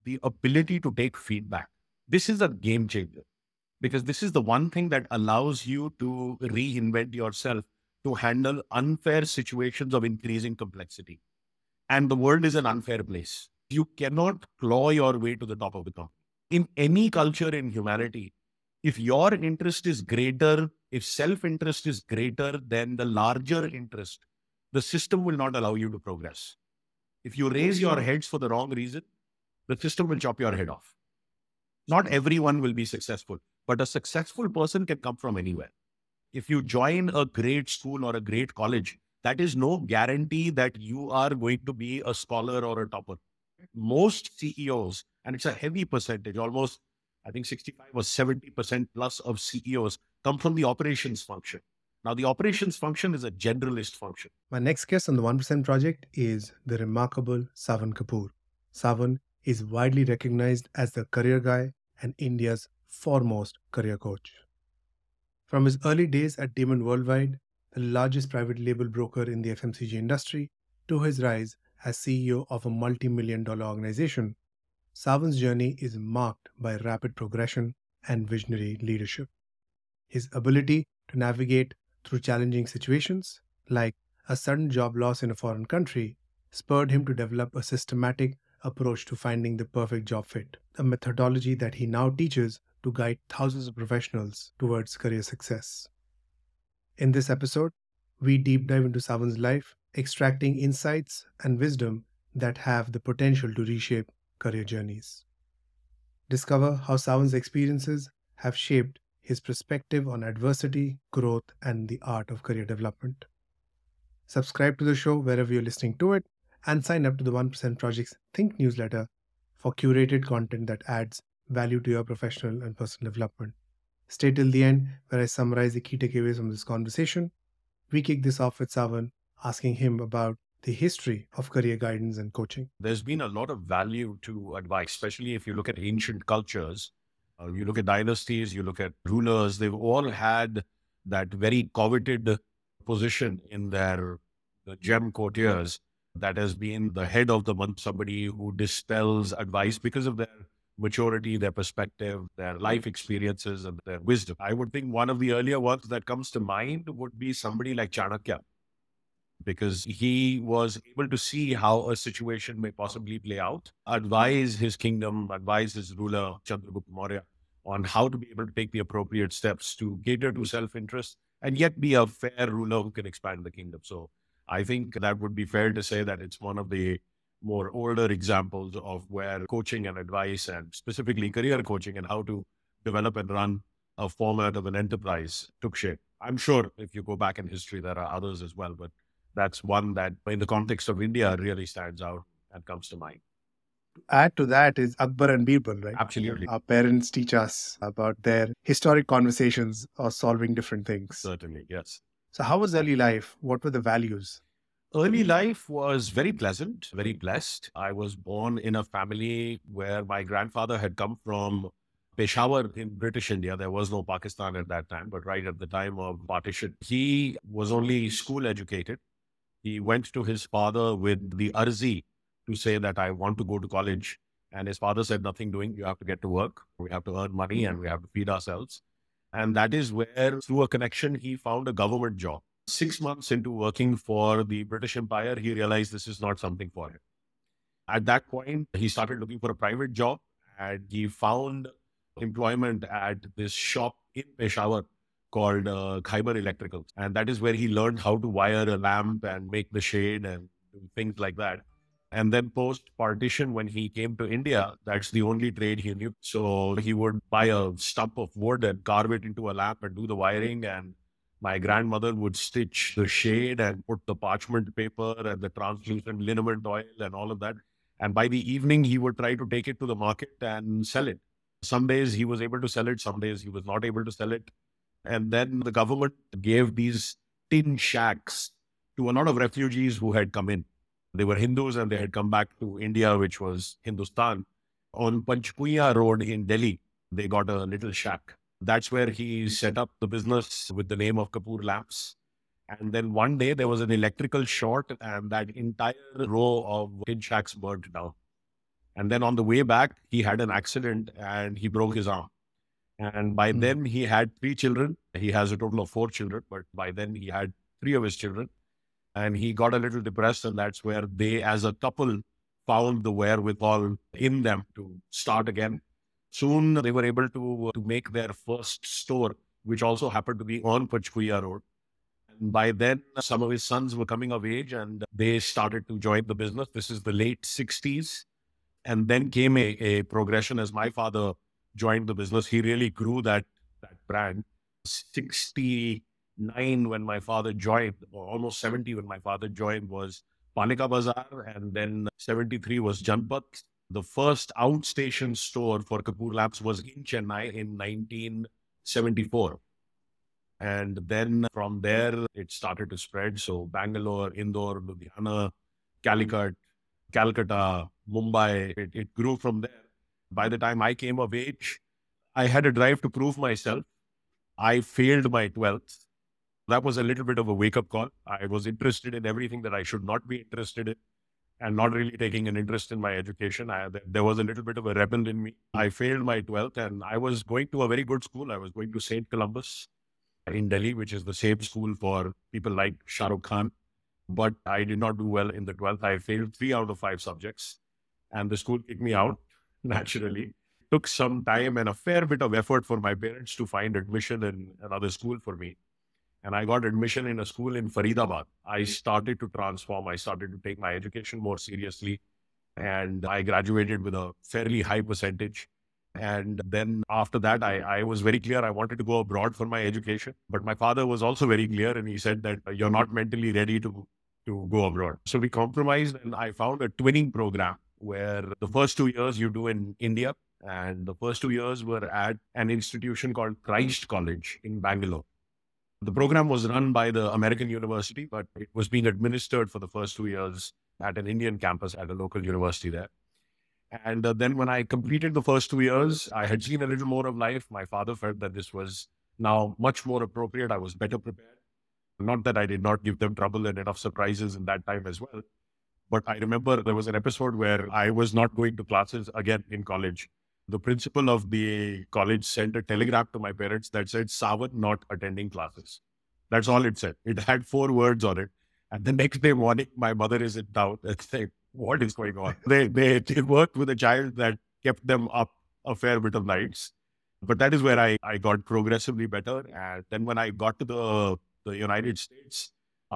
the ability to take feedback. This is a game changer because this is the one thing that allows you to reinvent yourself to handle unfair situations of increasing complexity. And the world is an unfair place. You cannot claw your way to the top of the company. In any culture in humanity, if your interest is greater, if self-interest is greater than the larger interest, the system will not allow you to progress. If you raise your heads for the wrong reason, the system will chop your head off. Not everyone will be successful, but a successful person can come from anywhere. If you join a great school or a great college, that is no guarantee that you are going to be a scholar or a topper. Most CEOs, and it's a heavy percentage, almost I think 65 or 70% plus of CEOs come from the operations function. Now, the operations function is a generalist function. My next guest on the 1% Project is the remarkable Savan Kapoor. Savan is widely recognized as the career guy and India's foremost career coach. From his early days at Damon Worldwide, the largest private label broker in the FMCG industry, to his rise as CEO of a multi-million dollar organization, Savan's journey is marked by rapid progression and visionary leadership. His ability to navigate through challenging situations, like a sudden job loss in a foreign country, spurred him to develop a systematic approach to finding the perfect job fit, a methodology that he now teaches to guide thousands of professionals towards career success. In this episode, we deep dive into Savan's life, extracting insights and wisdom that have the potential to reshape career journeys. Discover how Savan's experiences have shaped his perspective on adversity, growth, and the art of career development. Subscribe to the show wherever you're listening to it, and sign up to the 1% Project's Think newsletter for curated content that adds value to your professional and personal development. Stay till the end, where I summarize the key takeaways from this conversation. We kick this off with Savan, asking him about the history of career guidance and coaching. There's been a lot of value to advice, especially if you look at ancient cultures. You look at dynasties, you look at rulers, they've all had that very coveted position in their the gem courtiers that has been the head of the month, somebody who dispels advice because of their maturity, their perspective, their life experiences, and their wisdom. I would think one of the earlier ones that comes to mind would be somebody like Chanakya, because he was able to see how a situation may possibly play out, advise his kingdom, advise his ruler, Chandragupta Maurya, on how to be able to take the appropriate steps to cater to self-interest and yet be a fair ruler who can expand the kingdom. So I think that would be fair to say that it's one of the more older examples of where coaching and advice, and specifically career coaching and how to develop and run a format of an enterprise, took shape. I'm sure if you go back in history, there are others as well, but that's one that in the context of India really stands out and comes to mind. Add to that is Akbar and Birbal, right? Absolutely. Our parents teach us about their historic conversations or solving different things. Certainly, yes. So, how was early life? What were the values? Early life was very pleasant, very blessed. I was born in a family where my grandfather had come from Peshawar in British India. There was no Pakistan at that time, but right at the time of partition, he was only school educated. He went to his father with the arzi to say that I want to go to college. And his father said, nothing doing, you have to get to work. We have to earn money and we have to feed ourselves. And that is where, through a connection, he found a government job. 6 months into working for the British Empire, he realized this is not something for him. At that point, he started looking for a private job and he found employment at this shop in Peshawar called Khyber Electricals. And that is where he learned how to wire a lamp and make the shade and things like that. And then post-partition, when he came to India, that's the only trade he knew. So he would buy a stump of wood and carve it into a lamp and do the wiring. And my grandmother would stitch the shade and put the parchment paper and the translucent liniment oil and all of that. And by the evening, he would try to take it to the market and sell it. Some days he was able to sell it, some days he was not able to sell it. And then the government gave these tin shacks to a lot of refugees who had come in. They were Hindus and they had come back to India, which was Hindustan. On Panchkuya Road in Delhi, they got a little shack. That's where he set up the business with the name of Kapoor Lamps. And then one day there was an electrical short and that entire row of tin shacks burnt down. And then on the way back, he had an accident and he broke his arm. And by Mm. then he had 3 children. He has a total of 4 children, but by then he had 3 of his children. And he got a little depressed, and that's where they, as a couple, found the wherewithal in them to start again. Soon they were able to make their first store, which also happened to be on Pachkuya Road. And by then, some of his sons were coming of age and they started to join the business. This is the late 60s. And then came a progression as my father joined the business. He really grew that brand. 69 when my father joined, or almost 70 when my father joined, was Palika Bazaar, and then 73 was Janpat. The first outstation store for Kapoor Labs was in Chennai in 1974. And then from there, it started to spread. So Bangalore, Indore, Ludhiana, Calicut, Calcutta, Mumbai, it grew from there. By the time I came of age, I had a drive to prove myself. I failed my 12th. That was a little bit of a wake up call. I was interested in everything that I should not be interested in and not really taking an interest in my education. There was a little bit of a rebel in me. I failed my 12th and I was going to a very good school. I was going to St. Columbus in Delhi, which is the same school for people like Shah Rukh Khan. But I did not do well in the 12th. I failed 3 out of 5 subjects and the school kicked me out naturally. Took some time and a fair bit of effort for my parents to find admission in another school for me. And I got admission in a school in Faridabad. I started to transform. I started to take my education more seriously. And I graduated with a fairly high percentage. And then after that, I was very clear I wanted to go abroad for my education. But my father was also very clear and he said that you're not mentally ready to go abroad. So we compromised and I found a twinning program where the first 2 years you do in India and the first 2 years were at an institution called Christ College in Bangalore. The program was run by the American university, but it was being administered for the first 2 years at an Indian campus at a local university there. And then when I completed the first 2 years, I had seen a little more of life. My father felt that this was now much more appropriate. I was better prepared. Not that I did not give them trouble and enough surprises in that time as well. But I remember there was an episode where I was not going to classes again in college. The principal of the college sent a telegram to my parents that said, Savan not attending classes. That's all it said. It had 4 words on it. And the next day morning, my mother is in town and saying, what is going on? They worked with a child that kept them up a fair bit of nights. But that is where I got progressively better. And then when I got to the United States,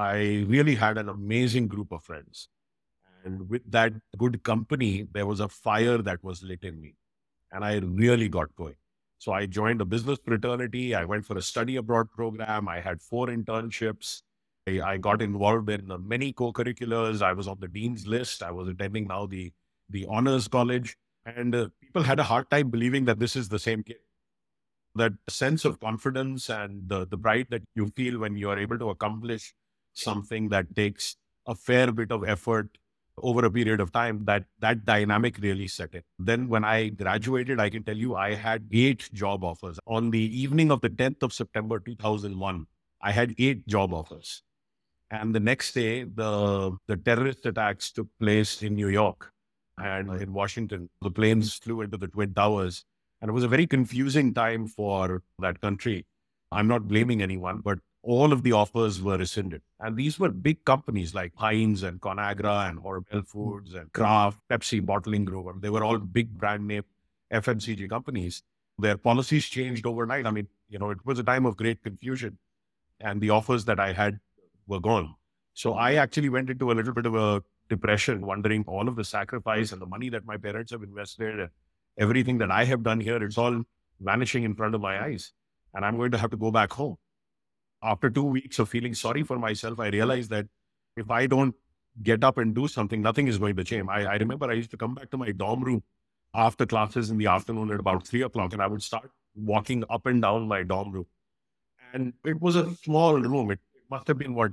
I really had an amazing group of friends. And with that good company, there was a fire that was lit in me. And I really got going. So I joined a business fraternity. I went for a study abroad program. I had 4 internships. I got involved in many co-curriculars. I was on the dean's list. I was attending now the honors college. And people had a hard time believing that this is the same kid. That sense of confidence and the pride that you feel when you are able to accomplish something that takes a fair bit of effort over a period of time, that dynamic really set in. Then when I graduated, I can tell you I had 8 job offers. On the evening of the 10th of September, 2001, I had 8 job offers. And the next day, the terrorist attacks took place in New York and in Washington. The planes flew into the Twin Towers. And it was a very confusing time for that country. I'm not blaming anyone, but all of the offers were rescinded. And these were big companies like Heinz and Conagra and Hormel Foods and Kraft, Pepsi Bottling Group. They were all big brand name FMCG companies. Their policies changed overnight. I mean, it was a time of great confusion and the offers that I had were gone. So I actually went into a little bit of a depression, wondering all of the sacrifice and the money that my parents have invested and everything that I have done here, it's all vanishing in front of my eyes. And I'm going to have to go back home. After 2 weeks of feeling sorry for myself, I realized that if I don't get up and do something, nothing is going to change. I remember I used to come back to my dorm room after classes in the afternoon at about 3 o'clock, and I would start walking up and down my dorm room. And it was a small room. It must have been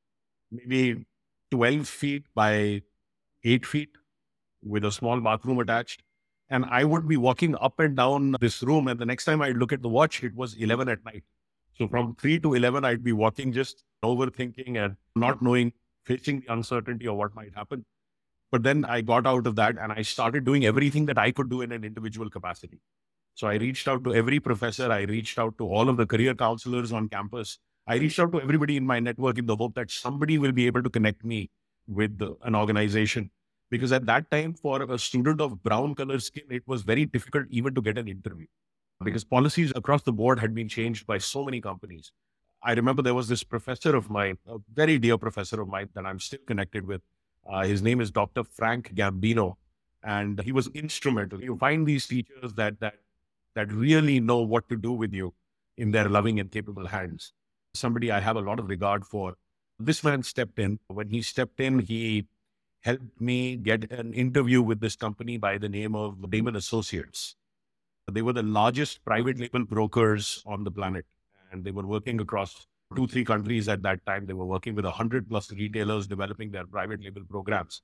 maybe 12 feet by 8 feet with a small bathroom attached. And I would be walking up and down this room. And the next time I'd look at the watch, it was 11 at night. So from 3 to 11, I'd be walking, just overthinking and not knowing, facing the uncertainty of what might happen. But then I got out of that and I started doing everything that I could do in an individual capacity. So I reached out to every professor. I reached out to all of the career counselors on campus. I reached out to everybody in my network in the hope that somebody will be able to connect me with an organization. Because at that time, for a student of brown color skin, it was very difficult even to get an interview because policies across the board had been changed by so many companies. I remember there was this professor of mine, a very dear professor of mine that I'm still connected with. His name is Dr. Frank Gambino, and he was instrumental. You find these teachers that really know what to do with you in their loving and capable hands. Somebody I have a lot of regard for. This man stepped in. When he stepped in, he helped me get an interview with this company by the name of Damon Associates. They were the largest private label brokers on the planet, and they were working across 2, 3 countries at that time. They were working with 100+ retailers developing their private label programs.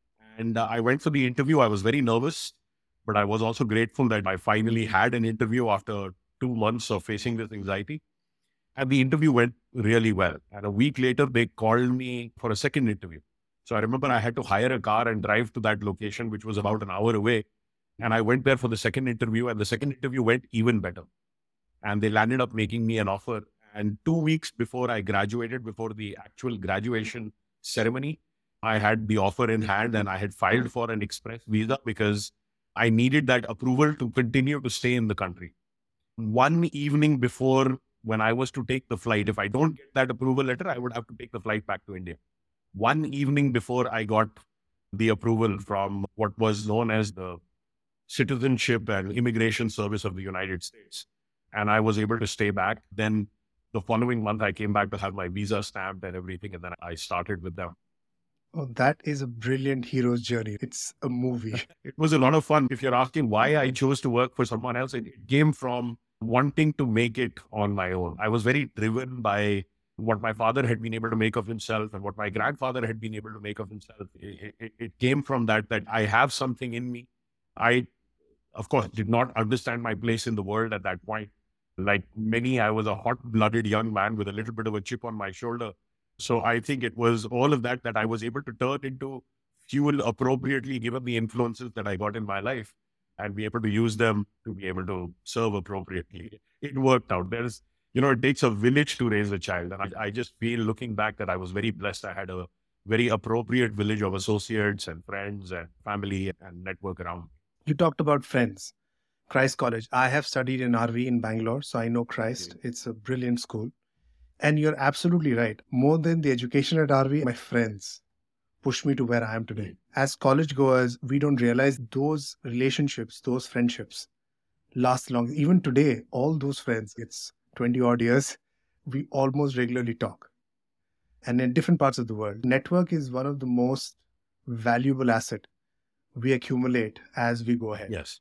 And I went for the interview. I was very nervous, but I was also grateful that I finally had an interview after 2 months of facing this anxiety. And the interview went really well. And a week later, they called me for a second interview. So I remember I had to hire a car and drive to that location, which was about an hour away. And I went there for the second interview, and the second interview went even better. And they landed up making me an offer. And 2 weeks before I graduated, before the actual graduation ceremony, I had the offer in hand and I had filed for an express visa because I needed that approval to continue to stay in the country. One evening before, when I was to take the flight, if I don't get that approval letter, I would have to take the flight back to India. One evening before I got the approval from what was known as the Citizenship and Immigration Service of the United States, and I was able to stay back. Then the following month, I came back to have my visa stamped and everything, and then I started with them. Oh, that is a brilliant hero's journey. It's a movie. It was a lot of fun. If you're asking why I chose to work for someone else, it came from wanting to make it on my own. I was very driven by what my father had been able to make of himself and what my grandfather had been able to make of himself. It came from that I have something in me. I, of course, did not understand my place in the world at that point. Like many, I was a hot-blooded young man with a little bit of a chip on my shoulder. So I think it was all of that I was able to turn into fuel appropriately, given the influences that I got in my life, and be able to use them to be able to serve appropriately. It worked out. It takes a village to raise a child. And I just feel, looking back, that I was very blessed. I had a very appropriate village of associates and friends and family and network around. You talked about friends. Christ College. I have studied in RV in Bangalore, so I know Christ. It's a brilliant school. And you're absolutely right. More than the education at RV, my friends pushed me to where I am today. As college goers, we don't realize those relationships, those friendships last long. Even today, all those friends, it's 20 odd years, we almost regularly talk. And in different parts of the world, network is one of the most valuable asset we accumulate as we go ahead. Yes.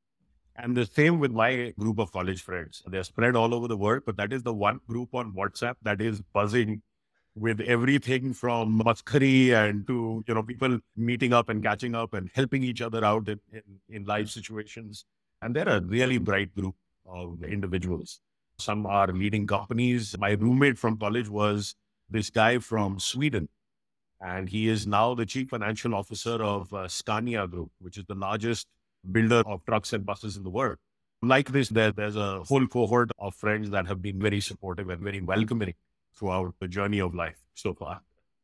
And the same with my group of college friends. They're spread all over the world, but that is the one group on WhatsApp that is buzzing with everything from maskari and to, people meeting up and catching up and helping each other out in life situations. And they're a really bright group of individuals. Some are leading companies. My roommate from college was this guy from Sweden, and he is now the chief financial officer of Scania Group, which is the largest builder of trucks and buses in the world. Like this, there's a whole cohort of friends that have been very supportive and very welcoming throughout the journey of life so far.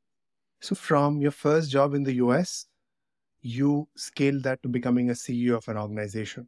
So from your first job in the US, you scaled that to becoming a CEO of an organization.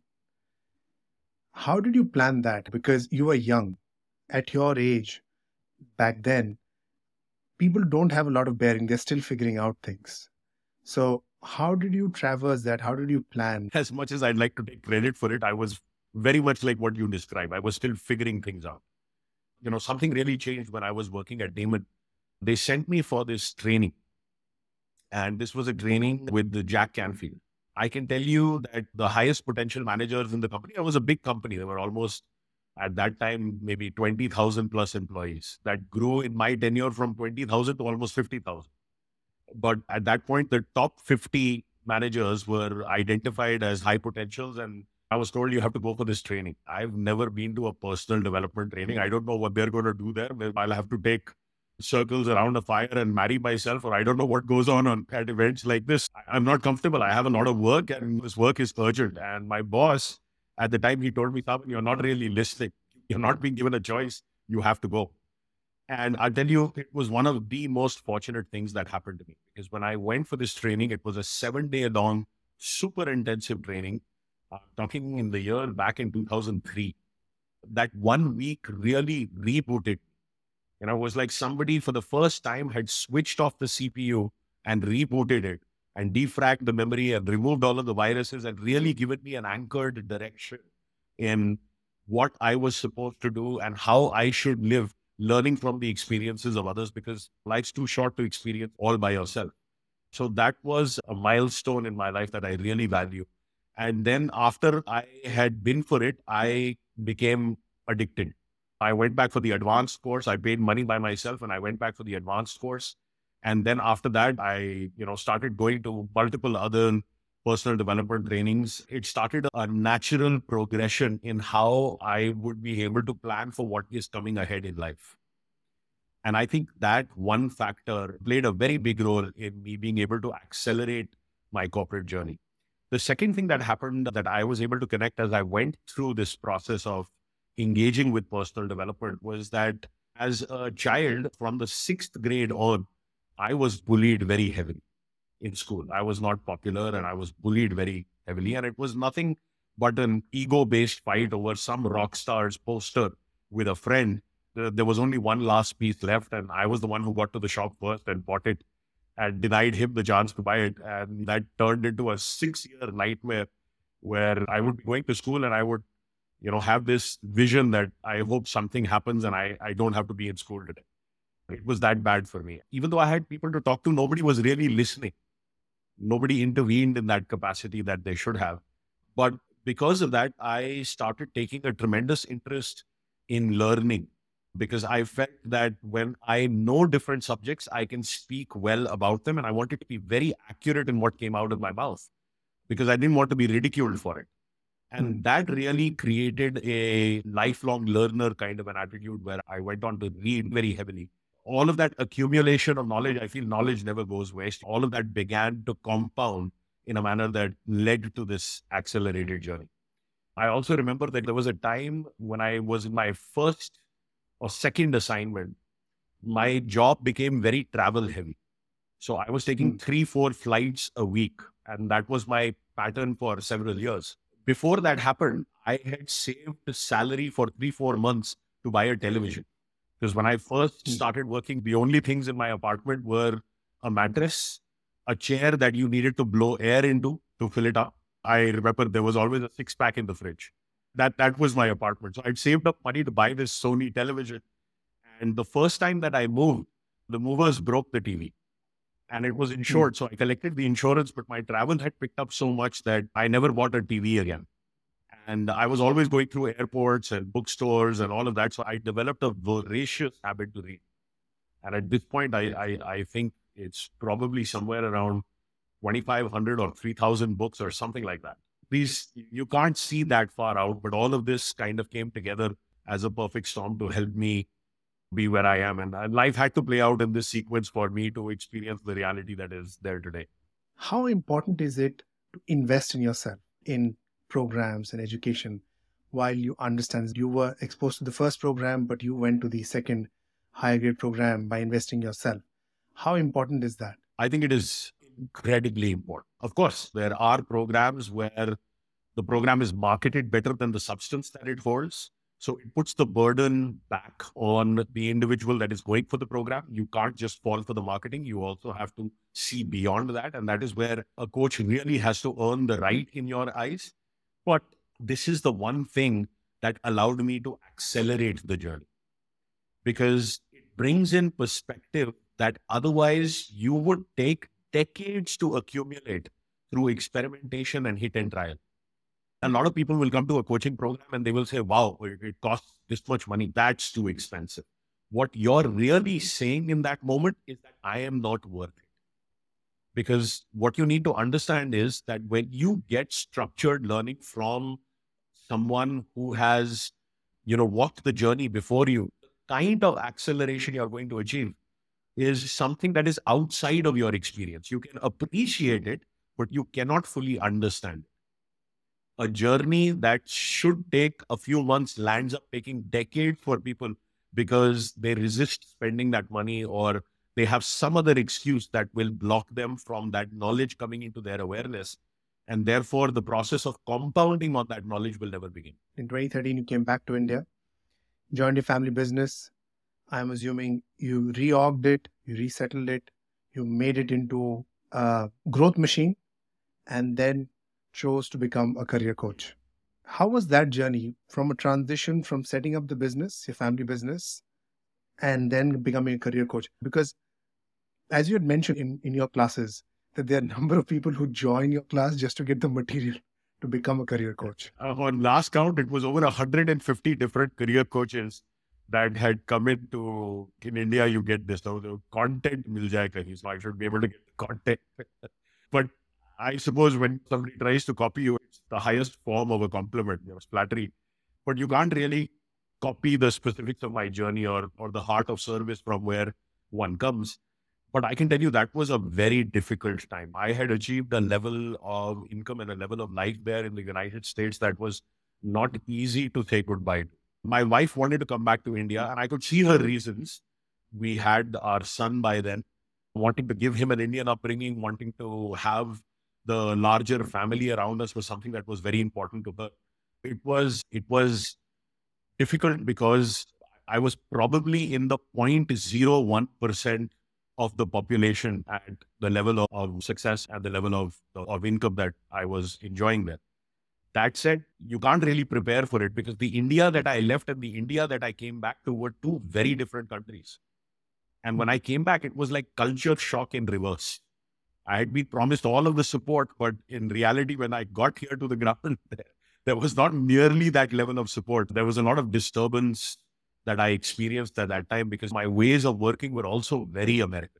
How did you plan that? Because you were young. At your age, back then, people don't have a lot of bearing. They're still figuring out things. So how did you traverse that? How did you plan? As much as I'd like to take credit for it, I was very much like what you described. I was still figuring things out. Something really changed when I was working at Damon. They sent me for this training. And this was a training with Jack Canfield. I can tell you that the highest potential managers in the company, it was a big company. There were almost, at that time, maybe 20,000 plus employees. That grew in my tenure from 20,000 to almost 50,000. But at that point, the top 50 managers were identified as high potentials, and I was told, you have to go for this training. I've never been to a personal development training. I don't know what they're going to do there. I'll have to take circles around a fire and marry myself, or I don't know what goes on at events like this. I'm not comfortable. I have a lot of work and this work is urgent. And my boss at the time, he told me, "Saban, you're not really listening. You're not being given a choice. You have to go." And I'll tell you, it was one of the most fortunate things that happened to me, because when I went for this training, it was a 7-day long, super intensive training. Talking in the year back in 2003, that 1 week really rebooted. It was like somebody for the first time had switched off the CPU and rebooted it and defragged the memory and removed all of the viruses and really given me an anchored direction in what I was supposed to do and how I should live, learning from the experiences of others, because life's too short to experience all by yourself. So that was a milestone in my life that I really value. And then after I had been for it, I became addicted. I went back for the advanced course. I paid money by myself and I went back for the advanced course. And then after that, I, started going to multiple other personal development trainings. It started a natural progression in how I would be able to plan for what is coming ahead in life. And I think that one factor played a very big role in me being able to accelerate my corporate journey. The second thing that happened that I was able to connect as I went through this process of engaging with personal development was that as a child from the 6th grade on, I was bullied very heavily in school. I was not popular and I was bullied very heavily. And it was nothing but an ego-based fight over some rock star's poster with a friend. There was only one last piece left, and I was the one who got to the shop first and bought it and denied him the chance to buy it. And that turned into a 6-year nightmare where I would be going to school and I would, have this vision that I hope something happens and I don't have to be in school today. It was that bad for me. Even though I had people to talk to, nobody was really listening. Nobody intervened in that capacity that they should have. But because of that, I started taking a tremendous interest in learning, because I felt that when I know different subjects, I can speak well about them. And I wanted to be very accurate in what came out of my mouth because I didn't want to be ridiculed for it. And that really created a lifelong learner kind of an attitude where I went on to read very heavily. All of that accumulation of knowledge, I feel knowledge never goes waste. All of that began to compound in a manner that led to this accelerated journey. I also remember that there was a time when I was in my first or second assignment, my job became very travel heavy. So I was taking 3-4 flights a week, and that was my pattern for several years. Before that happened, I had saved a salary for 3-4 months to buy a television. Because when I first started working, the only things in my apartment were a mattress, a chair that you needed to blow air into to fill it up. I remember there was always a 6-pack in the fridge. That was my apartment. So I'd saved up money to buy this Sony television. And the first time that I moved, the movers broke the TV and it was insured. So I collected the insurance, but my travel had picked up so much that I never bought a TV again. And I was always going through airports and bookstores and all of that. So I developed a voracious habit to read. And at this point, I think it's probably somewhere around 2,500 or 3,000 books or something like that. You can't see that far out, but all of this kind of came together as a perfect storm to help me be where I am. And life had to play out in this sequence for me to experience the reality that is there today. How important is it to invest in yourself, in programs and education, while you understand you were exposed to the first program, but you went to the second higher grade program by investing yourself? How important is that? I think it is incredibly important. Of course, there are programs where the program is marketed better than the substance that it holds. So it puts the burden back on the individual that is going for the program. You can't just fall for the marketing. You also have to see beyond that. And that is where a coach really has to earn the right in your eyes. But this is the one thing that allowed me to accelerate the journey, because it brings in perspective that otherwise you would take decades to accumulate through experimentation and hit and trial. A lot of people will come to a coaching program and they will say, wow, it costs this much money. That's too expensive. What you're really saying in that moment is that I am not worth it. Because what you need to understand is that when you get structured learning from someone who has, walked the journey before you, the kind of acceleration you're going to achieve is something that is outside of your experience. You can appreciate it, but you cannot fully understand. A journey that should take a few months lands up taking decades for people because they resist spending that money, or they have some other excuse that will block them from that knowledge coming into their awareness. And therefore, the process of compounding on that knowledge will never begin. In 2013, you came back to India, joined your family business. I'm assuming you reorged it, you resettled it, you made it into a growth machine, and then chose to become a career coach. How was that journey from a transition from setting up the business, your family business, and then becoming a career coach? Because as you had mentioned in your classes, that there are a number of people who join your class just to get the material to become a career coach. On last count, it was over 150 different career coaches that had come in India. You get this now, the content mil jaya kahin, so I should be able to get the content. But I suppose when somebody tries to copy you, it's the highest form of a compliment. It's flattery, but you can't really copy the specifics of my journey, or the heart of service from where one comes. But I can tell you that was a very difficult time. I had achieved a level of income and a level of life there in the United States that was not easy to say goodbye to. My wife wanted to come back to India, and I could see her reasons. We had our son by then, wanting to give him an Indian upbringing, wanting to have the larger family around us was something that was very important to her. It was difficult because I was probably in the 0.01% of the population at the level of success and the level of income that I was enjoying there. That said, you can't really prepare for it because the India that I left and the India that I came back to were two very different countries. And when I came back, it was like culture shock in reverse. I had been promised all of the support, but in reality, when I got here to the ground, there was not nearly that level of support. There was a lot of disturbance that I experienced at that time because my ways of working were also very American.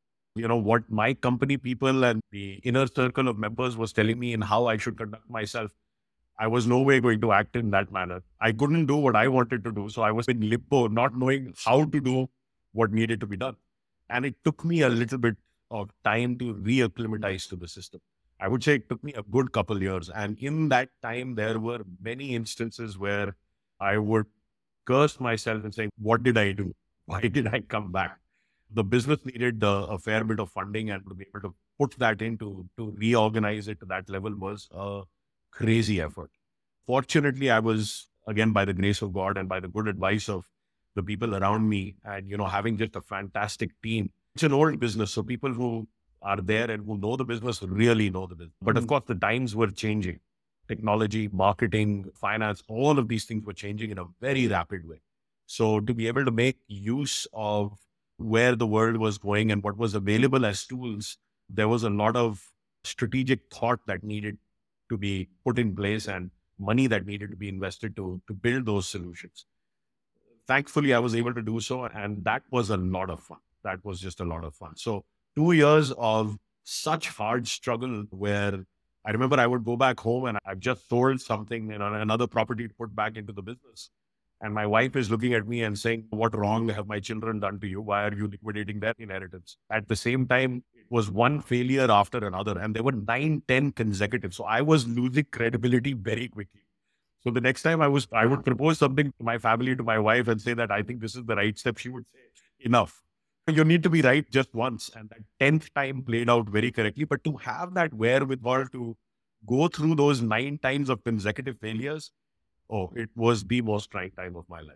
What my company people and the inner circle of members was telling me and how I should conduct myself, I was no way going to act in that manner. I couldn't do what I wanted to do. So I was in limbo, not knowing how to do what needed to be done. And it took me a little bit of time to reacclimatize to the system. I would say it took me a good couple years. And in that time, there were many instances where I would curse myself and say, what did I do? Why did I come back? The business needed a fair bit of funding, and to be able to put that in to reorganize it to that level was a crazy effort. Fortunately, I was, again, by the grace of God and by the good advice of the people around me, and, having just a fantastic team. It's an old business, so people who are there and who know the business really know the business. But of course, the times were changing. Technology, marketing, finance, all of these things were changing in a very rapid way. So to be able to make use of where the world was going and what was available as tools, there was a lot of strategic thought that needed to be put in place and money that needed to be invested to build those solutions. Thankfully, I was able to do so. And that was a lot of fun. That was just a lot of fun. So 2 years of such hard struggle where I remember I would go back home and I've just sold something, another property to put back into the business. And my wife is looking at me and saying, what wrong have my children done to you? Why are you liquidating their inheritance? At the same time, it was one failure after another. And there were 9, 10 consecutive. So I was losing credibility very quickly. So the next time I would propose something to my family, to my wife, and say that I think this is the right step, she would say, enough. You need to be right just once. And that 10th time played out very correctly. But to have that wherewithal to go through those 9 times of consecutive failures, it was the most trying time of my life.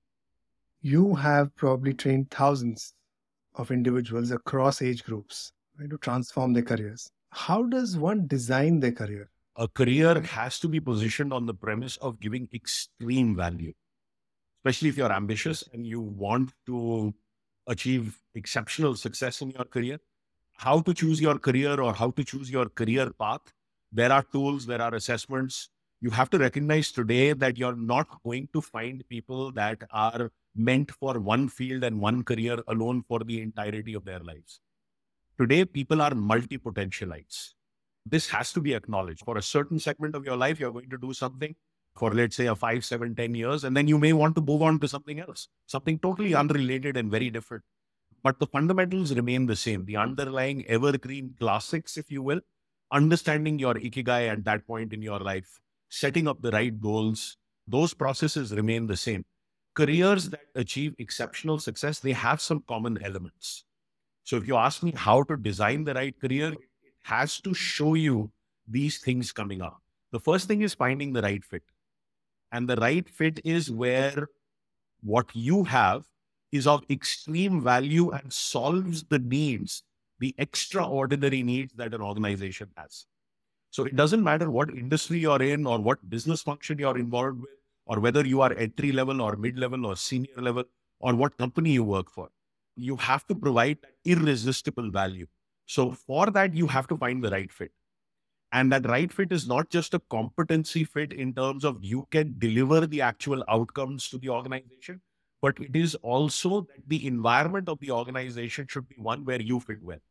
You have probably trained thousands of individuals across age groups, right, to transform their careers. How does one design their career? A career has to be positioned on the premise of giving extreme value, especially if you're ambitious and you want to achieve exceptional success in your career. How to choose your career or how to choose your career path. There are tools, there are assessments. You have to recognize today that you're not going to find people that are meant for one field and one career alone for the entirety of their lives. Today, people are multi-potentialites. This has to be acknowledged. For a certain segment of your life, you're going to do something for, let's say, a 5, 7, 10 years, and then you may want to move on to something else, something totally unrelated and very different. but the fundamentals remain the same. The underlying evergreen classics, if you will, understanding your ikigai at that point in your life, setting up the right goals, those processes remain the same. Careers that achieve exceptional success, they have some common elements. So if you ask me how to design the right career, it has to show you these things coming up. The first thing is finding the right fit. And the right fit is where what you have is of extreme value and solves the needs, the extraordinary needs that an organization has. So it doesn't matter what industry you're in or what business function you're involved with, or whether you are entry level or mid level or senior level, or what company you work for. You have to provide that irresistible value. So for that, you have to find the right fit. And that right fit is not just a competency fit in terms of you can deliver the actual outcomes to the organization, but it is also that the environment of the organization should be one where you fit well.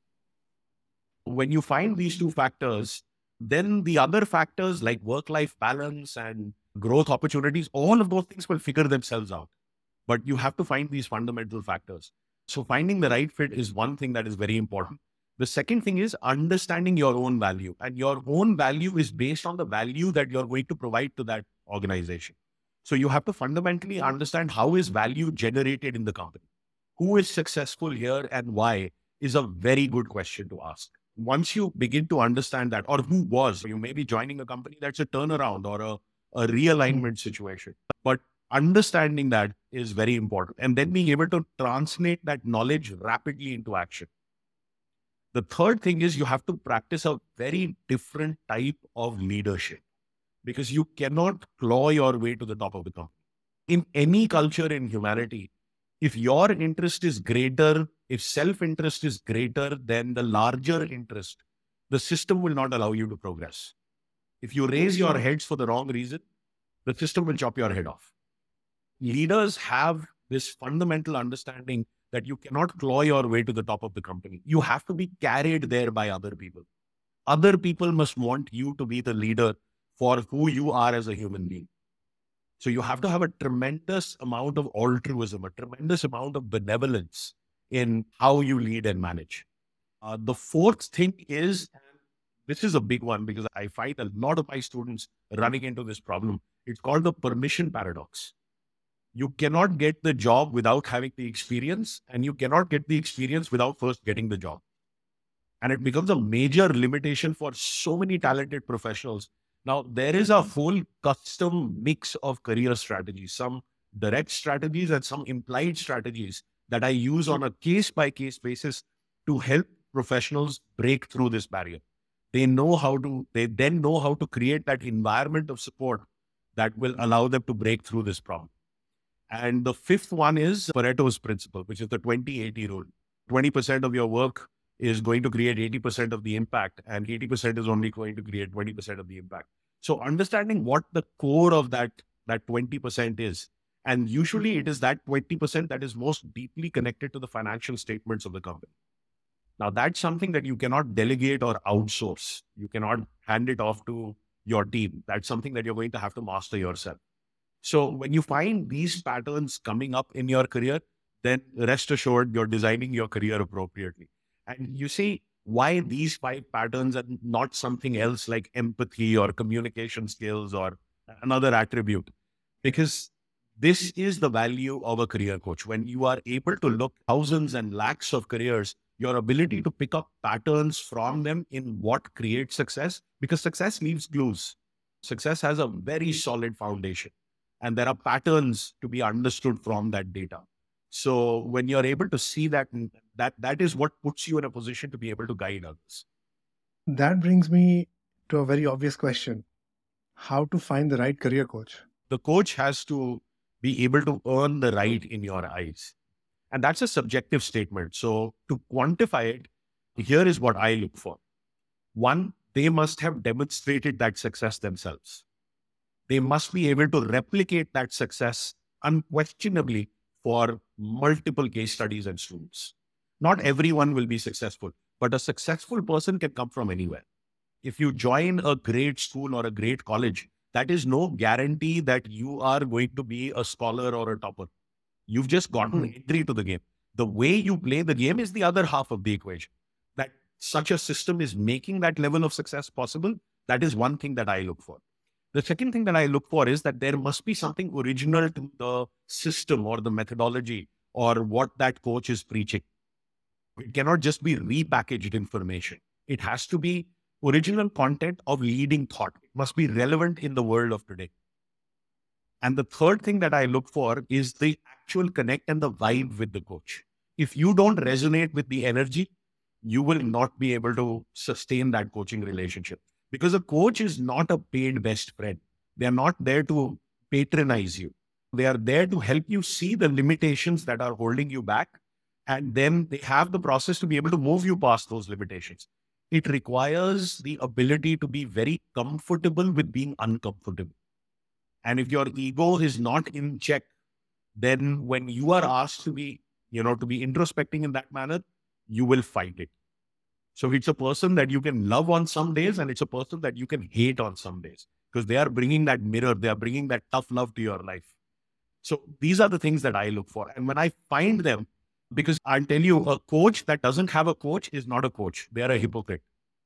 When you find these two factors, then the other factors like work-life balance and growth opportunities, all of those things will figure themselves out. But you have to find these fundamental factors. So finding the right fit is one thing that is very important. The second thing is understanding your own value. And your own value is based on the value that you're going to provide to that organization. So you have to fundamentally understand how is value generated in the company. Who is successful here and why is a very good question to ask. Once you begin to understand that, or who was, you may be joining a company that's a turnaround or a realignment situation. But understanding that is very important. And then being able to translate that knowledge rapidly into action. The third thing is you have to practice a very different type of leadership because you cannot claw your way to the top of the company. In any culture in humanity, if your interest is greater, if self-interest is greater than the larger interest, the system will not allow you to progress. If you raise your heads for the wrong reason, the system will chop your head off. Leaders have this fundamental understanding that you cannot claw your way to the top of the company. You have to be carried there by other people. Other people must want you to be the leader for who you are as a human being. So you have to have a tremendous amount of altruism, a tremendous amount of benevolence in how you lead and manage. The fourth thing is, this is a big one because I find a lot of my students running into this problem. It's called the permission paradox. You cannot get the job without having the experience, and you cannot get the experience without first getting the job. And it becomes a major limitation for so many talented professionals. Now, there is a whole custom mix of career strategies, some direct strategies and some implied strategies that I use on a case-by-case basis to help professionals break through this barrier. They then know how to create that environment of support that will allow them to break through this problem. And the fifth one is Pareto's principle, which is the 20-80 rule. 20% of your work is going to create 80% of the impact, and 80% is only going to create 20% of the impact. So understanding what the core of that 20% is, and usually it is that 20% that is most deeply connected to the financial statements of the company. Now, that's something that you cannot delegate or outsource. You cannot hand it off to your team. That's something that you're going to have to master yourself. So when you find these patterns coming up in your career, then rest assured you're designing your career appropriately. And you see why these 5 patterns and not something else like empathy or communication skills or another attribute. Because this is the value of a career coach. When you are able to look thousands and lakhs of careers, your ability to pick up patterns from them in what creates success, because success leaves clues. Success has a very solid foundation. And there are patterns to be understood from that data. So when you're able to see that is what puts you in a position to be able to guide others. That brings me to a very obvious question. How to find the right career coach? The coach has to be able to earn the right in your eyes. And that's a subjective statement. So to quantify it, here is what I look for. 1, they must have demonstrated that success themselves. They must be able to replicate that success unquestionably for multiple case studies and students. Not everyone will be successful, but a successful person can come from anywhere. If you join a great school or a great college, that is no guarantee that you are going to be a scholar or a topper. You've just gotten entry to the game. The way you play the game is the other half of the equation. That such a system is making that level of success possible. That is one thing that I look for. The second thing that I look for is that there must be something original to the system or the methodology or what that coach is preaching. It cannot just be repackaged information. It has to be original content of leading thought. It must be relevant in the world of today. And the third thing that I look for is the actual connect and the vibe with the coach. If you don't resonate with the energy, you will not be able to sustain that coaching relationship, because a coach is not a paid best friend. They are not there to patronize you. They are there to help you see the limitations that are holding you back. And then they have the process to be able to move you past those limitations. It requires the ability to be very comfortable with being uncomfortable. And if your ego is not in check, then when you are asked to be, to be introspecting in that manner, you will find it. So it's a person that you can love on some days, and it's a person that you can hate on some days, because they are bringing that mirror, they are bringing that tough love to your life. So these are the things that I look for. And when I find them, because I'll tell you, a coach that doesn't have a coach is not a coach. They are a hypocrite.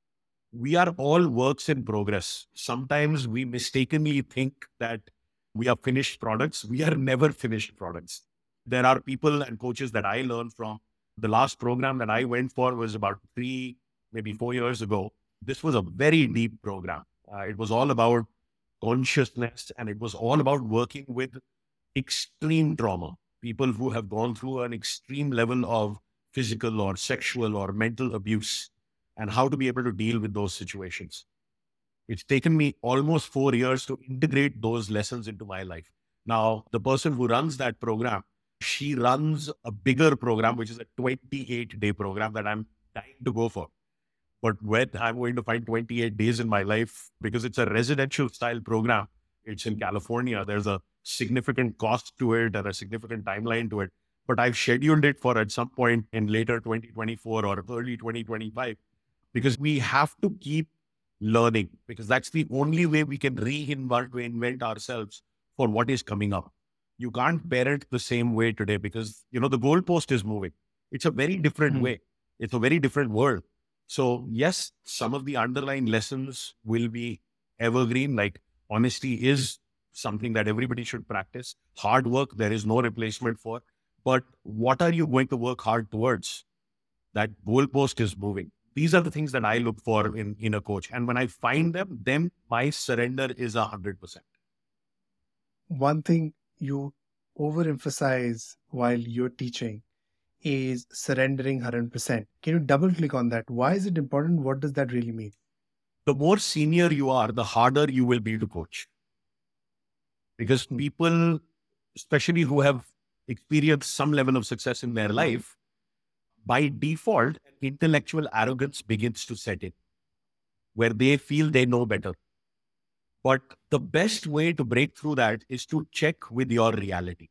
We are all works in progress. Sometimes we mistakenly think that we are finished products. We are never finished products. There are people and coaches that I learned from. The last program that I went for was about 3, maybe 4 years ago. This was a very deep program. It was all about consciousness, and it was all about working with extreme trauma. People who have gone through an extreme level of physical or sexual or mental abuse, and how to be able to deal with those situations. It's taken me almost 4 years to integrate those lessons into my life. Now, the person who runs that program, she runs a bigger program, which is a 28-day program that I'm dying to go for. But when I'm going to find 28 days in my life, because it's a residential style program, it's in California, there's a significant cost to it and a significant timeline to it. But I've scheduled it for at some point in later 2024 or early 2025, because we have to keep learning, because that's the only way we can reinvent ourselves for what is coming up. You can't parent the same way today, because, the goalpost is moving. It's a very different way. It's a very different world. So yes, some of the underlying lessons will be evergreen, like honesty is something that everybody should practice. Hard work, there is no replacement for. But what are you going to work hard towards? That goalpost is moving. These are the things that I look for in a coach. And when I find them, then my surrender is 100%. One thing you overemphasize while you're teaching is surrendering 100%. Can you double click on that? Why is it important? What does that really mean? The more senior you are, the harder you will be to coach. Because people, especially who have experienced some level of success in their life, by default, intellectual arrogance begins to set in, where they feel they know better. But the best way to break through that is to check with your reality.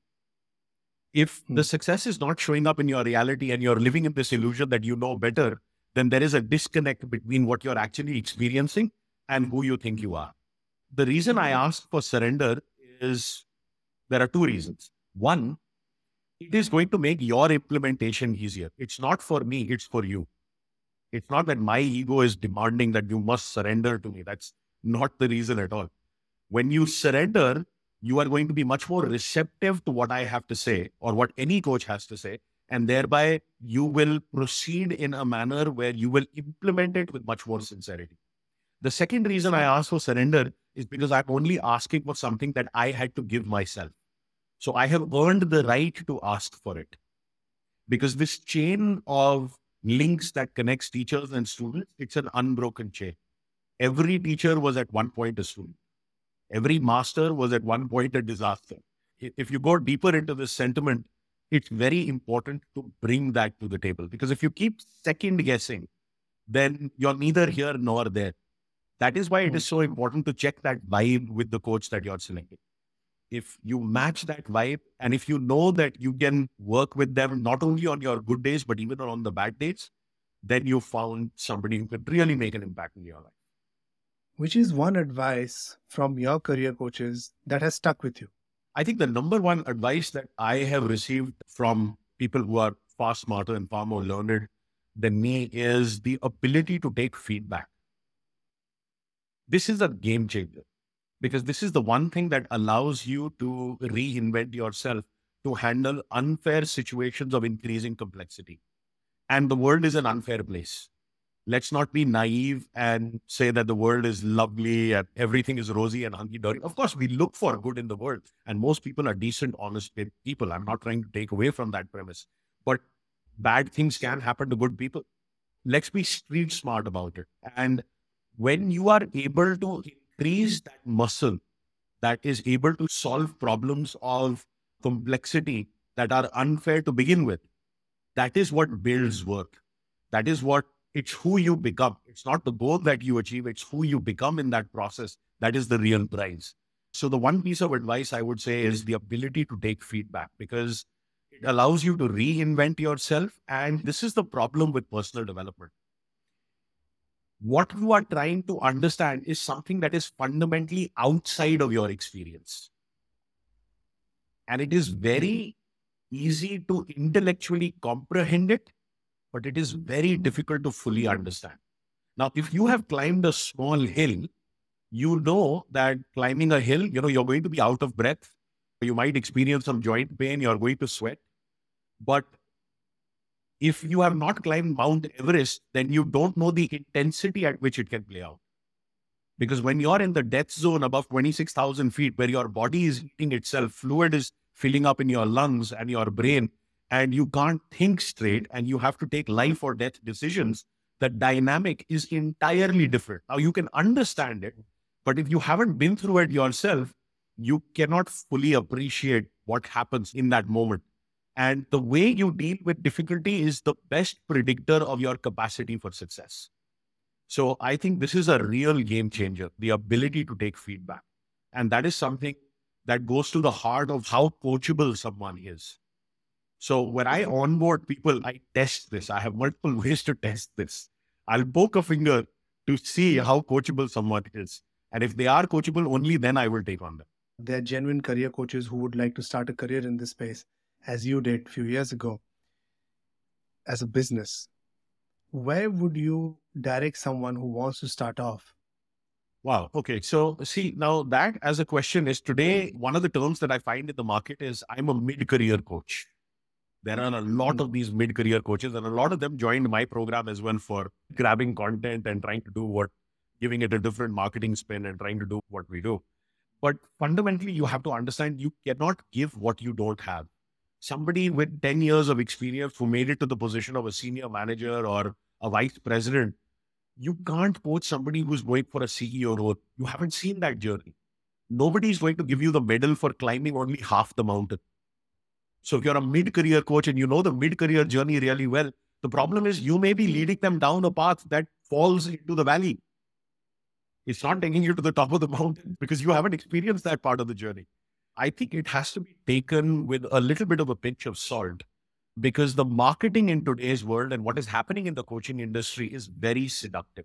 If the success is not showing up in your reality and you're living in this illusion that you know better, then there is a disconnect between what you're actually experiencing and who you think you are. The reason I ask for surrender is there are 2 reasons. One, it is going to make your implementation easier. It's not for me, it's for you. It's not that my ego is demanding that you must surrender to me. That's not the reason at all. When you surrender, you are going to be much more receptive to what I have to say or what any coach has to say. And thereby you will proceed in a manner where you will implement it with much more sincerity. The second reason I ask for surrender is because I'm only asking for something that I had to give myself. So I have earned the right to ask for it, because this chain of links that connects teachers and students, it's an unbroken chain. Every teacher was at one point a student. Every master was at one point a disaster. If you go deeper into this sentiment, it's very important to bring that to the table, because if you keep second guessing, then you're neither here nor there. That is why it is so important to check that vibe with the coach that you're selecting. If you match that vibe, and if you know that you can work with them not only on your good days, but even on the bad days, then you found somebody who can really make an impact in your life. Which is one advice from your career coaches that has stuck with you? I think the number one advice that I have received from people who are far smarter and far more learned than me is the ability to take feedback. This is a game changer because this is the one thing that allows you to reinvent yourself to handle unfair situations of increasing complexity. And the world is an unfair place. Let's not be naive and say that the world is lovely and everything is rosy and hunky-dory. Of course, we look for good in the world, and most people are decent, honest people. I'm not trying to take away from that premise, but bad things can happen to good people. Let's be street smart about it. And when you are able to increase that muscle that is able to solve problems of complexity that are unfair to begin with, that is what builds work. That is what it's who you become. It's not the goal that you achieve. It's who you become in that process. That is the real prize. So the one piece of advice I would say is the ability to take feedback because it allows you to reinvent yourself. And this is the problem with personal development. What you are trying to understand is something that is fundamentally outside of your experience. And it is very easy to intellectually comprehend it, but it is very difficult to fully understand. Now, if you have climbed a small hill, you know that climbing a hill, you're going to be out of breath. You might experience some joint pain. You're going to sweat. But if you have not climbed Mount Everest, then you don't know the intensity at which it can play out. Because when you're in the death zone above 26,000 feet, where your body is eating itself, fluid is filling up in your lungs and your brain, and you can't think straight and you have to take life or death decisions, the dynamic is entirely different. Now you can understand it, but if you haven't been through it yourself, you cannot fully appreciate what happens in that moment. And the way you deal with difficulty is the best predictor of your capacity for success. So I think this is a real game changer, the ability to take feedback. And that is something that goes to the heart of how coachable someone is. So when I onboard people, I test this. I have multiple ways to test this. I'll poke a finger to see how coachable someone is. And if they are coachable, only then I will take on them. They're genuine career coaches who would like to start a career in this space, as you did a few years ago, as a business. Where would you direct someone who wants to start off? Wow. Okay. So see, now that as a question is today, one of the terms that I find in the market is I'm a mid-career coach. There are a lot of these mid-career coaches and a lot of them joined my program as well for grabbing content and trying to do giving it a different marketing spin and trying to do what we do. But fundamentally, you have to understand you cannot give what you don't have. Somebody with 10 years of experience who made it to the position of a senior manager or a vice president, you can't coach somebody who's going for a CEO role. You haven't seen that journey. Nobody is going to give you the medal for climbing only half the mountain. So if you're a mid-career coach and you know the mid-career journey really well, the problem is you may be leading them down a path that falls into the valley. It's not taking you to the top of the mountain because you haven't experienced that part of the journey. I think it has to be taken with a little bit of a pinch of salt because the marketing in today's world and what is happening in the coaching industry is very seductive.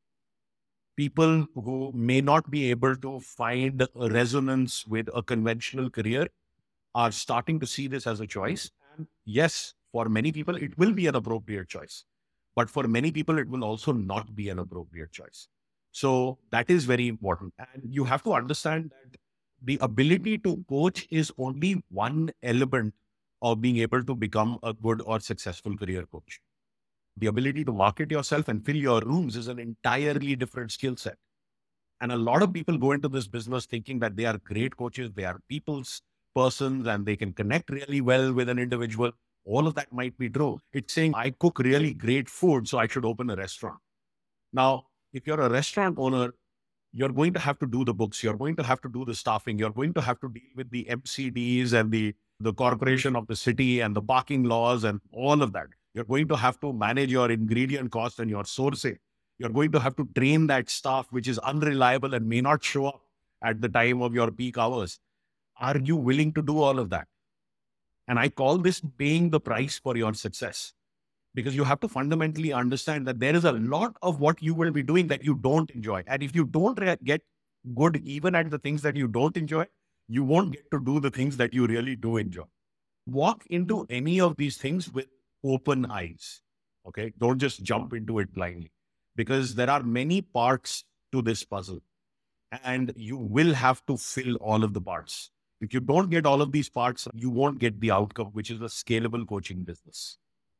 People who may not be able to find a resonance with a conventional career are starting to see this as a choice. And yes, for many people, it will be an appropriate choice. But for many people, it will also not be an appropriate choice. So that is very important. And you have to understand that the ability to coach is only one element of being able to become a good or successful career coach. The ability to market yourself and fill your rooms is an entirely different skill set. And a lot of people go into this business thinking that they are great coaches, they are people's persons, and they can connect really well with an individual. All of that might be true. It's saying, I cook really great food, so I should open a restaurant. Now, if you're a restaurant owner, you're going to have to do the books. You're going to have to do the staffing. You're going to have to deal with the MCDs and the corporation of the city and the parking laws and all of that. You're going to have to manage your ingredient cost and your sourcing. You're going to have to train that staff, which is unreliable and may not show up at the time of your peak hours. Are you willing to do all of that? And I call this paying the price for your success. Because you have to fundamentally understand that there is a lot of what you will be doing that you don't enjoy. And if you don't get good even at the things that you don't enjoy, you won't get to do the things that you really do enjoy. Walk into any of these things with open eyes. Okay. Don't just jump into it blindly because there are many parts to this puzzle and you will have to fill all of the parts. If you don't get all of these parts, you won't get the outcome, which is a scalable coaching business.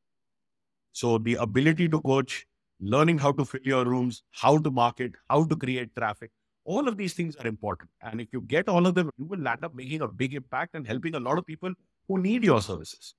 So the ability to coach, learning how to fill your rooms, how to market, how to create traffic, all of these things are important. And if you get all of them, you will land up making a big impact and helping a lot of people who need your services.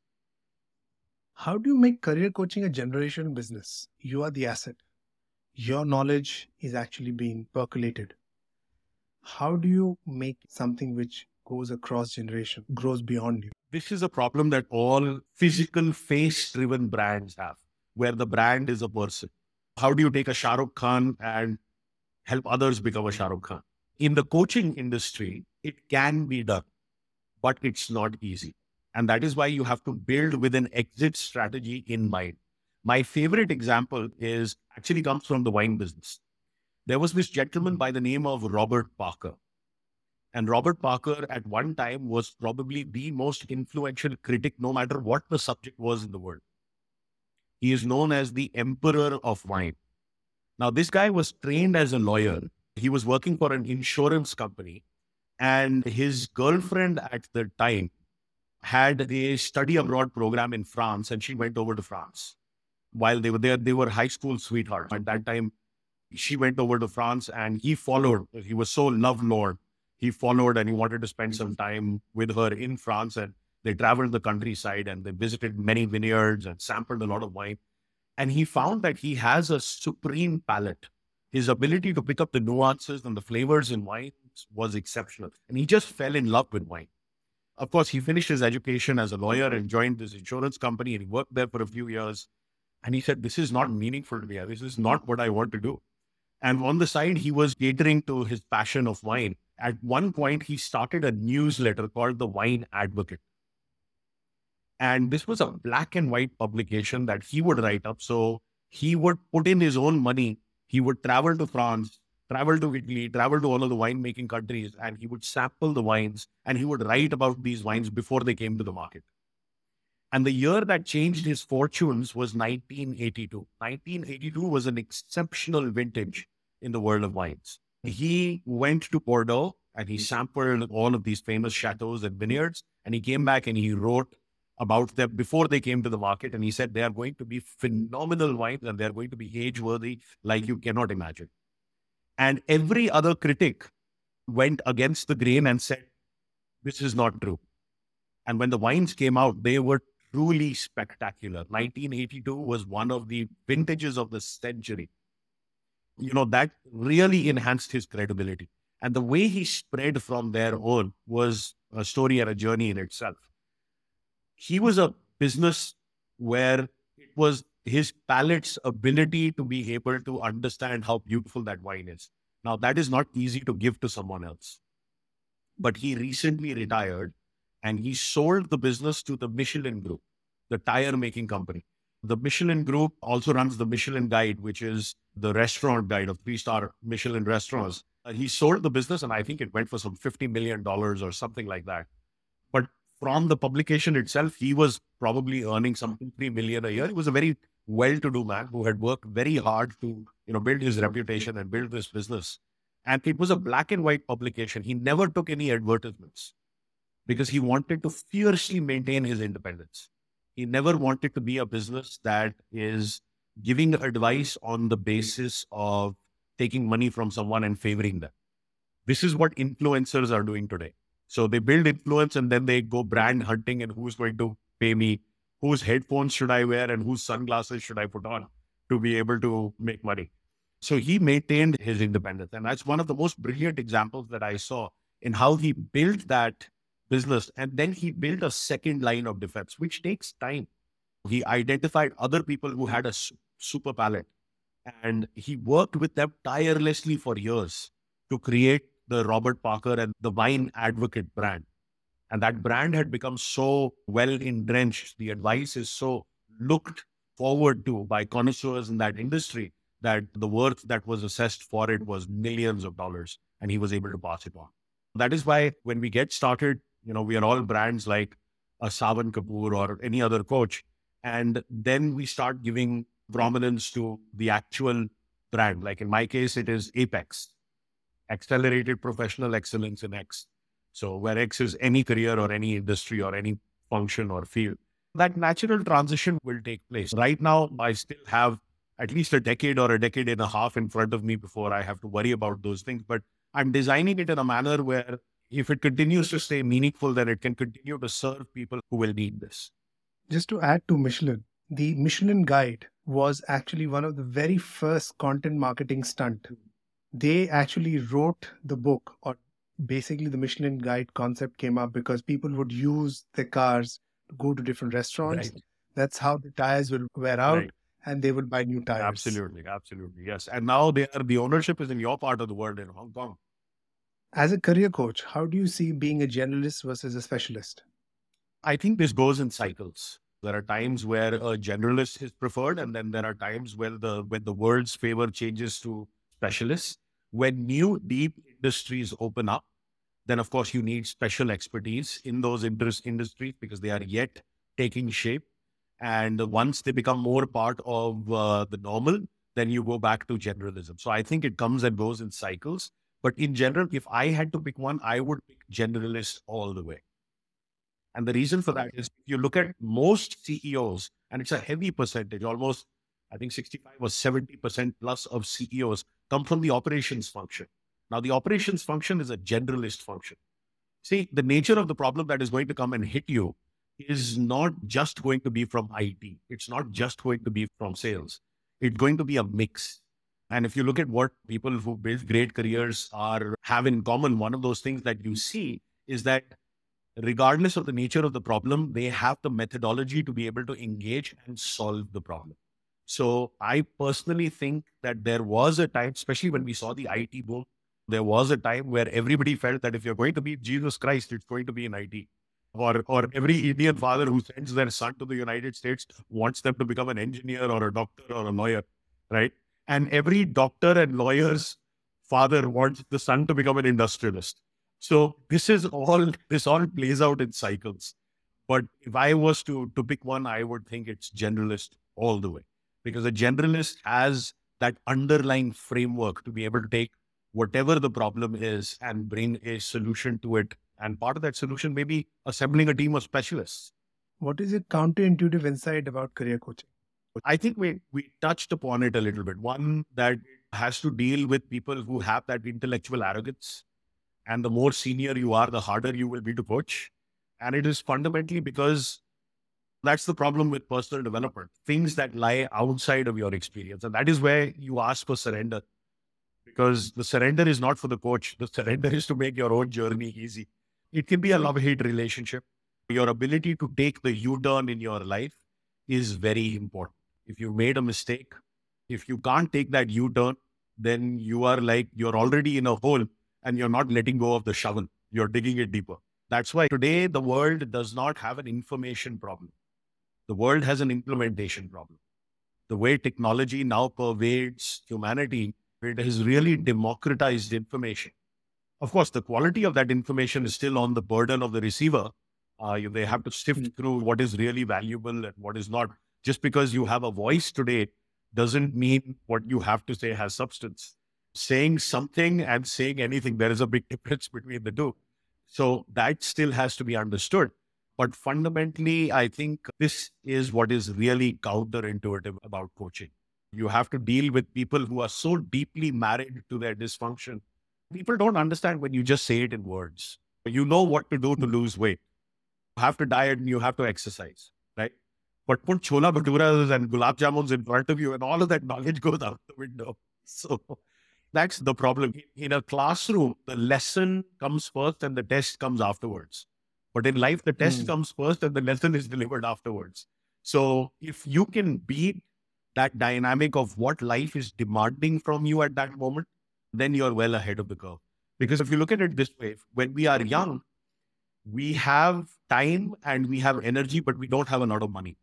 How do you make career coaching a generational business? You are the asset. Your knowledge is actually being percolated. How do you make something which goes across generation, grows beyond you? This is a problem that all physical face driven brands have, where the brand is a person. How do you take a Shah Rukh Khan and help others become a Shah Rukh Khan? In the coaching industry, it can be done, but it's not easy. And that is why you have to build with an exit strategy in mind. My favorite example is actually comes from the wine business. There was this gentleman by the name of Robert Parker. And Robert Parker at one time was probably the most influential critic, no matter what the subject was in the world. He is known as the emperor of wine. Now, this guy was trained as a lawyer. He was working for an insurance company, and his girlfriend at the time had a study abroad program in France, and she went over to France. While they were there, they were high school sweethearts. At that time, she went over to France and he followed. He was so lovelorn. He followed and he wanted to spend some time with her in France. And they traveled the countryside and they visited many vineyards and sampled a lot of wine. And he found that he has a supreme palate. His ability to pick up the nuances and the flavors in wine was exceptional. And he just fell in love with wine. Of course, he finished his education as a lawyer and joined this insurance company and he worked there for a few years. And he said, this is not meaningful to me. This is not what I want to do. And on the side, he was catering to his passion of wine. At one point, he started a newsletter called The Wine Advocate. And this was a black and white publication that he would write up. So he would put in his own money. He would travel to France, travel to Italy, travel to all of the winemaking countries, and he would sample the wines and he would write about these wines before they came to the market. And the year that changed his fortunes was 1982. 1982 was an exceptional vintage in the world of wines. He went to Bordeaux and he sampled all of these famous chateaus and vineyards. And he came back and he wrote about them before they came to the market. And he said, they are going to be phenomenal wines and they're going to be age-worthy like you cannot imagine. And every other critic went against the grain and said, this is not true. And when the wines came out, they were truly spectacular. 1982 was one of the vintages of the century. You know, that really enhanced his credibility. And the way he spread from there on was a story and a journey in itself. He was a business where it was his palate's ability to be able to understand how beautiful that wine is. Now, that is not easy to give to someone else. But he recently retired and he sold the business to the Michelin Group, the tire making company. The Michelin Group also runs the Michelin Guide, which is the restaurant guide of 3-star Michelin restaurants. He sold the business and I think it went for some $50 million or something like that. But from the publication itself, he was probably earning something $3 million a year. He was a very well-to-do man who had worked very hard to, build his reputation and build this business. And it was a black and white publication. He never took any advertisements because he wanted to fiercely maintain his independence. He never wanted to be a business that is giving advice on the basis of taking money from someone and favoring them. This is what influencers are doing today. So they build influence and then they go brand hunting and who's going to pay me, whose headphones should I wear and whose sunglasses should I put on to be able to make money. So he maintained his independence. And that's one of the most brilliant examples that I saw in how he built that business. And then he built a second line of defense, which takes time. He identified other people who had a super palate and he worked with them tirelessly for years to create the Robert Parker and the Wine Advocate brand. And that brand had become so well entrenched. The advice is so looked forward to by connoisseurs in that industry that the worth that was assessed for it was millions of dollars, and he was able to pass it on. That is why when we get started, we are all brands like a Savan Kapoor or any other coach. And then we start giving prominence to the actual brand. Like in my case, it is Apex, Accelerated Professional Excellence in X. So where X is any career or any industry or any function or field, that natural transition will take place. Right now, I still have at least a decade or a decade and a half in front of me before I have to worry about those things. But I'm designing it in a manner where if it continues to stay meaningful, then it can continue to serve people who will need this. Just to add to Michelin, the Michelin Guide was actually one of the very first content marketing stunt. They actually wrote the book, or basically the Michelin Guide concept came up because people would use their cars to go to different restaurants. Right. That's how the tires will wear out Right. and they would buy new tires. Absolutely. Absolutely. Yes. And now the ownership is in your part of the world in Hong Kong. As a career coach, how do you see being a generalist versus a specialist? I think this goes in cycles. There are times where a generalist is preferred, and then there are times when the world's favor changes to specialists. When new deep industries open up, then of course you need special expertise in those industries because they are yet taking shape. And once they become more part of the normal, then you go back to generalism. So I think it comes and goes in cycles. But in general, if I had to pick one, I would pick generalist all the way. And the reason for that is if you look at most CEOs, and it's a heavy percentage, almost, I think 65 or 70% plus of CEOs come from the operations function. Now, the operations function is a generalist function. See, the nature of the problem that is going to come and hit you is not just going to be from IT. It's not just going to be from sales. It's going to be a mix. And if you look at what people who build great careers have in common, one of those things that you see is that regardless of the nature of the problem, they have the methodology to be able to engage and solve the problem. So I personally think that there was a time, especially when we saw the IT boom, there was a time where everybody felt that if you're going to meet Jesus Christ, it's going to be in IT. Or every Indian father who sends their son to the United States wants them to become an engineer or a doctor or a lawyer, right? And every doctor and lawyer's father wants the son to become an industrialist. So this all plays out in cycles. But if I was to pick one, I would think it's generalist all the way. Because a generalist has that underlying framework to be able to take whatever the problem is and bring a solution to it. And part of that solution may be assembling a team of specialists. What is your counterintuitive insight about career coaching? I think we touched upon it a little bit. One that has to deal with people who have that intellectual arrogance. And the more senior you are, the harder you will be to coach. And it is fundamentally because that's the problem with personal development, things that lie outside of your experience. And that is where you ask for surrender, because the surrender is not for the coach. The surrender is to make your own journey easy. It can be a love-hate relationship. Your ability to take the U-turn in your life is very important. If you made a mistake, if you can't take that U-turn, then you're already in a hole and you're not letting go of the shovel. You're digging it deeper. That's why today the world does not have an information problem. The world has an implementation problem. The way technology now pervades humanity, it has really democratized information. Of course, the quality of that information is still on the burden of the receiver. They have to sift through what is really valuable and what is not. Just because you have a voice today doesn't mean what you have to say has substance. Saying something and saying anything, there is a big difference between the two. So that still has to be understood. But fundamentally, I think this is what is really counterintuitive about coaching. You have to deal with people who are so deeply married to their dysfunction. People don't understand when you just say it in words. You know what to do to lose weight. You have to diet and you have to exercise, right? But put chola bhaturas and gulab jamuns in front of you and all of that knowledge goes out the window. So that's the problem. In a classroom, the lesson comes first and the test comes afterwards. But in life, the test comes first and the lesson is delivered afterwards. So if you can beat that dynamic of what life is demanding from you at that moment, then you're well ahead of the curve. Because if you look at it this way, when we are young, we have time and we have energy, but we don't have a lot of money.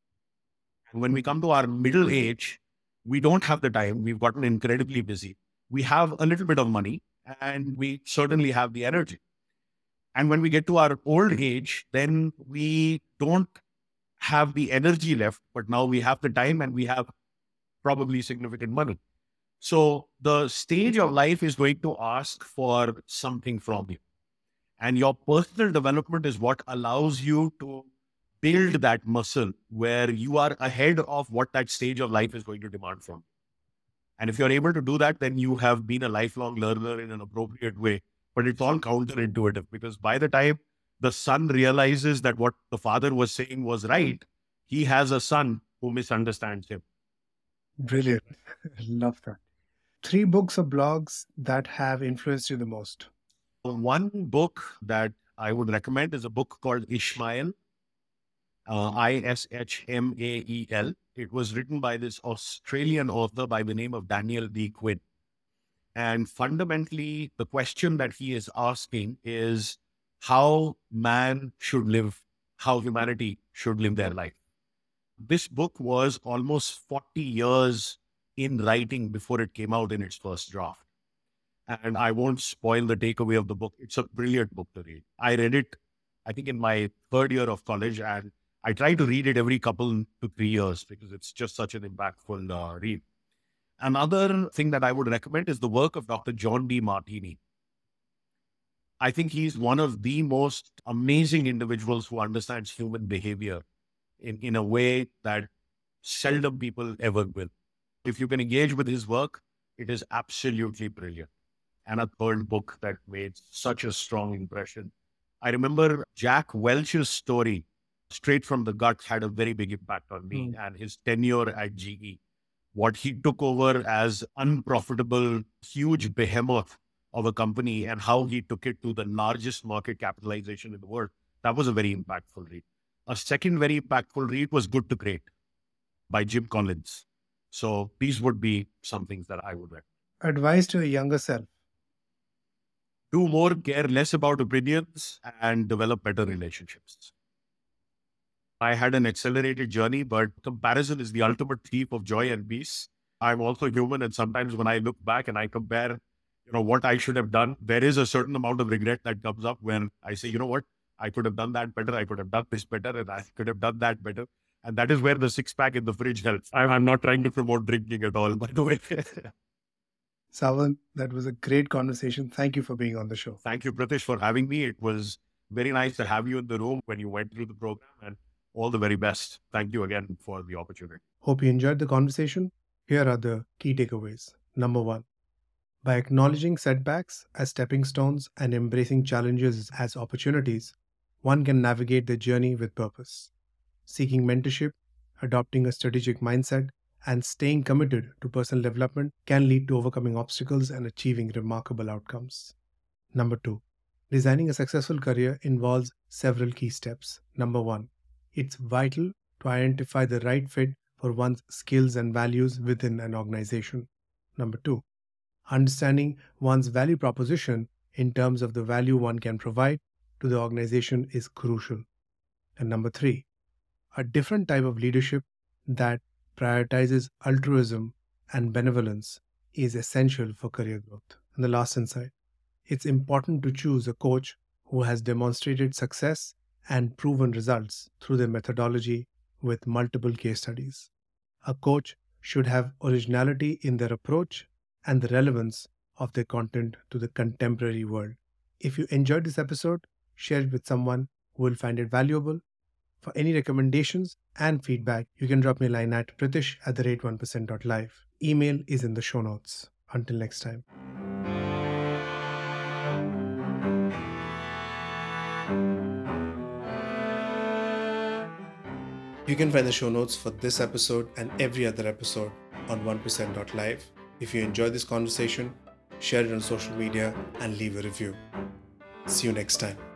And when we come to our middle age, we don't have the time. We've gotten incredibly busy. We have a little bit of money and we certainly have the energy. And when we get to our old age, then we don't have the energy left, but now we have the time and we have probably significant money. So the stage of life is going to ask for something from you. And your personal development is what allows you to build that muscle where you are ahead of what that stage of life is going to demand from you. And if you're able to do that, then you have been a lifelong learner in an appropriate way. But it's all counterintuitive, because by the time the son realizes that what the father was saying was right, he has a son who misunderstands him. Brilliant. Love that. 3 books or blogs that have influenced you the most. One book that I would recommend is a book called Ishmael, Ishmael. It was written by this Australian author by the name of Daniel D. Quinn. And fundamentally, the question that he is asking is how man should live, how humanity should live their life. This book was almost 40 years in writing before it came out in its first draft. And I won't spoil the takeaway of the book. It's a brilliant book to read. I read it, I think, in my 3rd year of college, and I try to read it every couple to 3 years because it's just such an impactful read. Another thing that I would recommend is the work of Dr. John Demartini. I think he's one of the most amazing individuals who understands human behavior in a way that seldom people ever will. If you can engage with his work, it is absolutely brilliant. And a third book that made such a strong impression. I remember Jack Welch's story, Straight from the Gut, had a very big impact on me and his tenure at GE. What he took over as unprofitable, huge behemoth of a company and how he took it to the largest market capitalization in the world. That was a very impactful read. A second very impactful read was Good to Great by Jim Collins. So these would be some things that I would recommend. Advice to a younger self. Do more, care less about opinions, and develop better relationships. I had an accelerated journey, but comparison is the ultimate thief of joy and peace. I'm also human, and sometimes when I look back and I compare, what I should have done, there is a certain amount of regret that comes up when I say, you know what, I could have done that better, I could have done this better, and I could have done that better. And that is where the 6-pack in the fridge helps. I'm not trying to promote drinking at all, by the way. Savan, that was a great conversation. Thank you for being on the show. Thank you, Pratish, for having me. It was very nice to have you in the room when you went through the program, and all the very best. Thank you again for the opportunity. Hope you enjoyed the conversation. Here are the key takeaways. Number 1, by acknowledging setbacks as stepping stones and embracing challenges as opportunities, one can navigate the journey with purpose. Seeking mentorship, adopting a strategic mindset, and staying committed to personal development can lead to overcoming obstacles and achieving remarkable outcomes. Number 2, designing a successful career involves several key steps. Number 1, it's vital to identify the right fit for one's skills and values within an organization. Number 2, understanding one's value proposition in terms of the value one can provide to the organization is crucial. And number 3, a different type of leadership that prioritizes altruism and benevolence is essential for career growth. And the last insight, it's important to choose a coach who has demonstrated success and proven results through their methodology with multiple case studies. A coach should have originality in their approach and the relevance of their content to the contemporary world. If you enjoyed this episode, share it with someone who will find it valuable. For any recommendations and feedback, you can drop me a line at pritish@1%.live. Email is in the show notes. Until next time. You can find the show notes for this episode and every other episode on 1%.live. If you enjoyed this conversation, share it on social media and leave a review. See you next time.